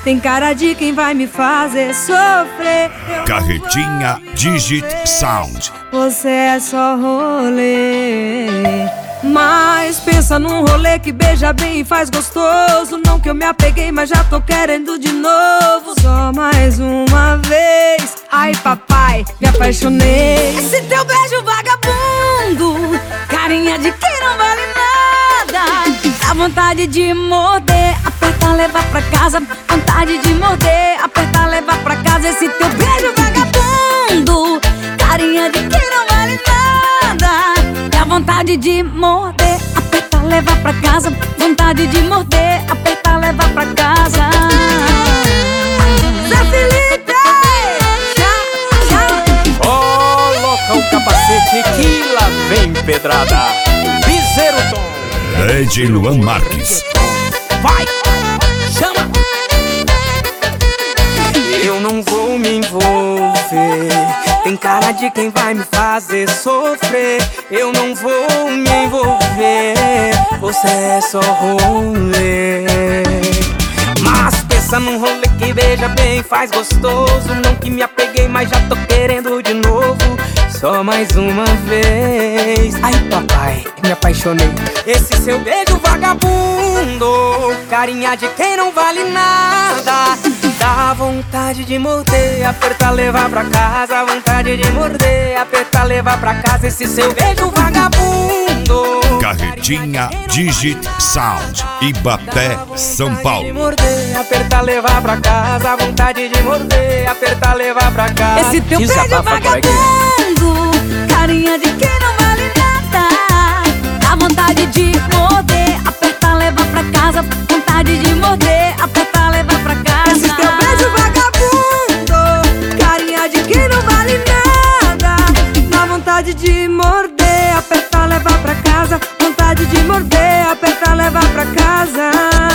tem cara de quem vai me fazer sofrer. Carretinha Digit Sound. Você é só rolê, mas pensa num rolê que beija bem e faz gostoso. Não que eu me apeguei, mas já tô querendo de novo. Só mais uma vez. Ai papai, me apaixonei. Esse teu beijo vagabundo, carinha de quem não vale nada. Dá vontade de morder, apertar, levar pra casa. Vontade de morder, apertar, levar pra casa. Esse teu beijo vagabundo, carinha de quem não vale nada. Dá vontade de morder, apertar, levar pra casa. Vontade de morder, apertar, levar pra casa. Zé Felipe, coloca o capacete que lá vem pedrada. Piseiro Tom, Lady Luan Marques. vai, chama. Eu não vou me envolver, tem cara de quem vai me fazer sofrer. Eu não vou me envolver, você é só rolê. Mas pensa num rolê que beija bem, faz gostoso. Não que me apeguei, mas já tô querendo de novo. Só mais uma vez. Ai papai, me apaixonei. Esse seu beijo vagabundo, carinha de quem não vale nada. Dá vontade de morder, apertar, levar pra casa. Vontade de morder, apertar, levar pra casa. Esse seu beijo vagabundo, Carretinha Digit Sound, Ibaté, São vontade de Paulo. morder, apertar, levar pra casa. Vontade de morder, apertar, levar pra casa. esse teu beijo Desabafa, coleguinha. vagabundo, carinha de quem não vale nada. Dá vontade de morder, apertar, levar pra casa. Vontade de morder, apertar, levar pra casa. Esse teu beijo vagabundo, carinha de quem não vale nada. Dá vontade de morder, apertar, levar pra casa. Vontade de morder, apertar, levar pra casa.